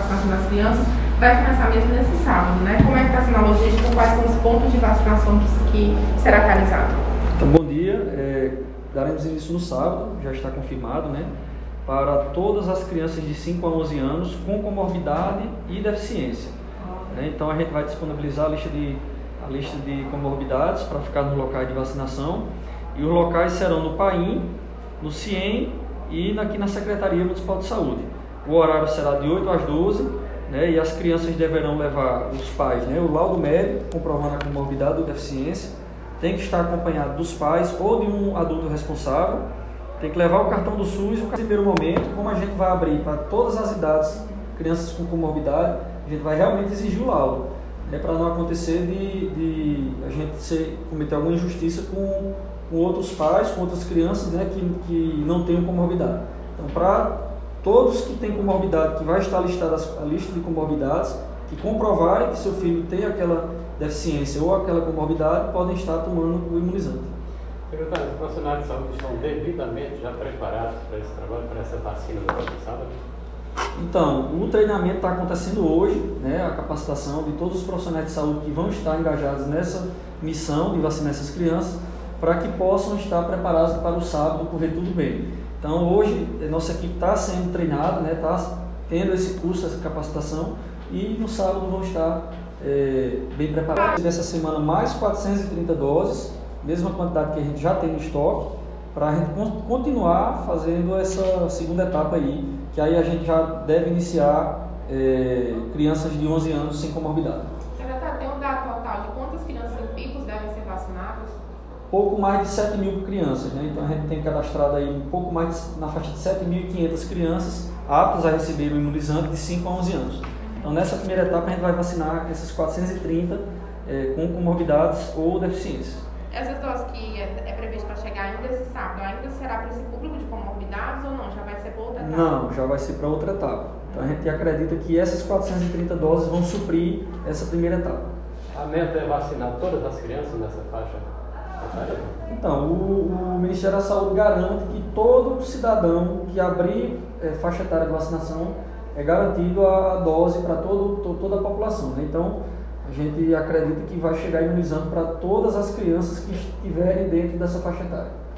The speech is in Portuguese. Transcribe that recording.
vacinação das crianças vai começar mesmo nesse sábado, né? Como é que está sendo a logística? Quais são os pontos de vacinação que será realizado? Então, bom dia. Daremos início no sábado, já está confirmado, né? Para todas as crianças de 5 a 11 anos com comorbidade e deficiência. Então, a gente vai disponibilizar a lista de comorbidades para ficar nos locais de vacinação. E os locais serão no PAIM, no CIEM e aqui na Secretaria Municipal de Saúde. O horário será de 8 às 12, né, e as crianças deverão levar os pais, né, o laudo médico comprovando a comorbidade ou deficiência, tem que estar acompanhado dos pais ou de um adulto responsável, tem que levar o cartão do SUS. No primeiro momento, como a gente vai abrir para todas as idades, crianças com comorbidade, a gente vai realmente exigir o laudo, né, para não acontecer de a gente cometer alguma injustiça com outros pais, com outras crianças, né, que não tenham comorbidade. Então, para todos que têm comorbidade, que vai estar listada a lista de comorbidades, que comprovarem que seu filho tem aquela deficiência ou aquela comorbidade, podem estar tomando o imunizante. Secretário, os profissionais de saúde estão devidamente já preparados para esse trabalho, para essa vacina do próximo sábado? Então, o treinamento está acontecendo hoje, né, a capacitação de todos os profissionais de saúde que vão estar engajados nessa missão de vacinar essas crianças, para que possam estar preparados para o sábado correr tudo bem. Então, hoje, nossa equipe está sendo treinada, né, está tendo esse curso, essa capacitação, e no sábado vão estar bem preparados. Essa semana, mais 430 doses, mesma quantidade que a gente já tem no estoque, para a gente continuar fazendo essa segunda etapa aí, que aí a gente já deve iniciar crianças de 11 anos sem comorbidade. Secretário, tem um dado total de quantas crianças em picos devem ser vacinadas? Pouco mais de 7 mil crianças, né? Então a gente tem cadastrado aí um pouco mais na faixa de 7.500 crianças aptas a receber o imunizante de 5 a 11 anos. Então nessa primeira etapa a gente vai vacinar essas 430 com comorbidades ou deficiências. Essas doses que é previsto para chegar ainda esse sábado, ainda será para esse público de comorbidades ou não? Já vai ser para outra etapa? Não, já vai ser para outra etapa. Então a gente acredita que essas 430 doses vão suprir essa primeira etapa. A meta é vacinar todas as crianças nessa faixa? Então, o Ministério da Saúde garante que todo cidadão que abrir faixa etária de vacinação é garantido a dose para toda a população, né? Então, a gente acredita que vai chegar imunizando para todas as crianças que estiverem dentro dessa faixa etária.